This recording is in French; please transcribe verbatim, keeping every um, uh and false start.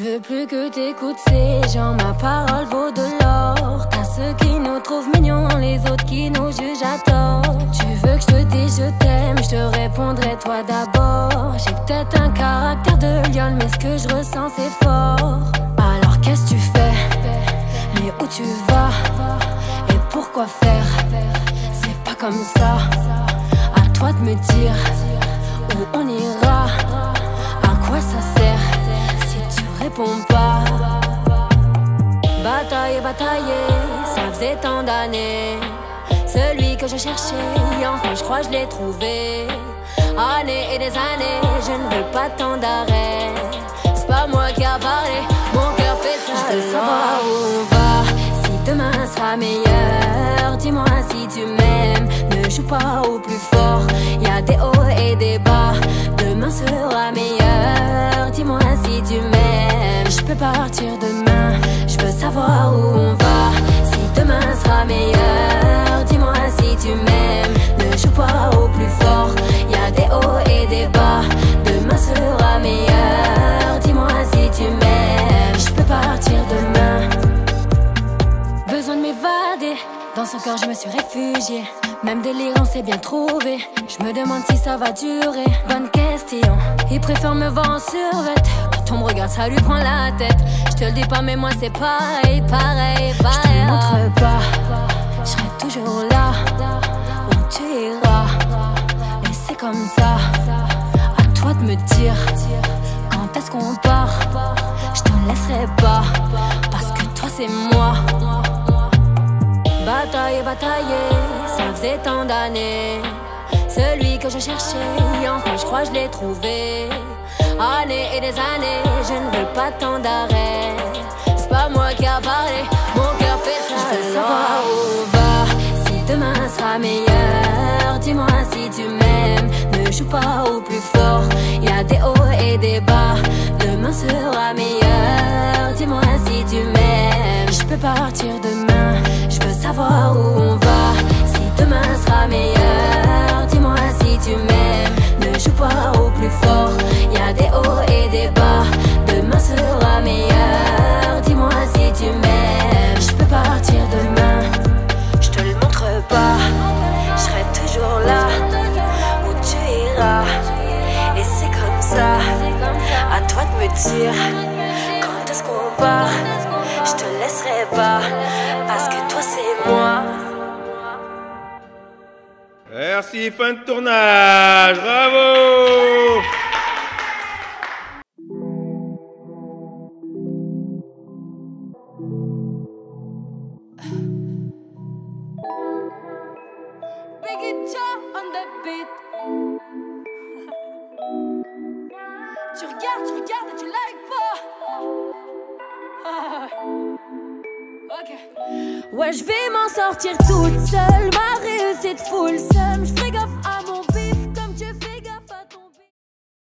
Je veux plus que t'écoutes ces gens, ma parole vaut de l'or. T'as ceux qui nous trouvent mignons, les autres qui nous jugent à tort. Tu veux que je te dise je t'aime, je te répondrai toi d'abord. J'ai peut-être un caractère de lionne, mais ce que je ressens c'est fort. Alors qu'est-ce que tu fais? Mais où tu vas? Et pourquoi faire? C'est pas comme ça. À toi de me dire où on ira. À quoi ça sert si tu réponds pas? Batailler, batailler, ça faisait tant d'années. Celui que je cherchais, enfin je crois que je l'ai trouvé. Années et des années, je ne veux pas tant d'arrêt. C'est pas moi qui a parlé, mon cœur fait ça. Je veux savoir où on va, si demain sera meilleur. Dis-moi si tu m'aimes, ne joue pas au plus fort. Y'a des hauts et des bas, demain sera meilleur. Dis-moi si tu m'aimes, je peux partir demain. Je veux savoir où on va, si demain sera meilleur. Dis-moi si tu m'aimes, ne joue pas au plus fort. Y'a des hauts et des bas, demain sera meilleur. Dis-moi si tu m'aimes, je peux partir demain. Besoin de m'évader, dans son cœur je me suis réfugiée. Même délire on s'est bien trouvé. Je me demande si ça va durer. Bonne question. Il préfère me voir en survêt. Quand on me regarde ça lui prend la tête. Je te le dis pas mais moi c'est pareil, pareil, pareil. Je te le montre pas, je serai toujours là où tu iras. Et c'est comme ça, à toi de me dire quand est-ce qu'on part. Je te laisserai pas, parce que toi c'est moi. Batailler, batailler, ça faisait tant d'années. Celui que je cherchais, enfin je crois que je l'ai trouvé. Années et des années, je ne veux pas tant d'arrêt. C'est pas moi qui a parlé, mon cœur fait ça. Je veux savoir où on va, si demain sera meilleur. Dis-moi si tu m'aimes, ne joue pas au plus fort. Y'a des hauts et des bas, demain sera meilleur. Dis-moi si tu m'aimes, je peux partir demain. Je veux savoir où on va, si demain sera meilleur. Dis-moi si tu m'aimes, ne joue pas au plus fort. Y'a des hauts et des bas, demain sera meilleur. Dis-moi si tu m'aimes, je peux partir demain. Je te le montre pas, je serai toujours là où tu iras. Et c'est comme ça, à toi de me dire quand est-ce qu'on part. Je te laisserai pas, parce que toi c'est moi. Merci, fin de tournage, bravo. Tu regardes, tu regardes et tu likes pas. Ah. Ok. Ouais, je vais m'en sortir toute seule. Ma réussite full seum. Je ferai gaffe à mon bébé.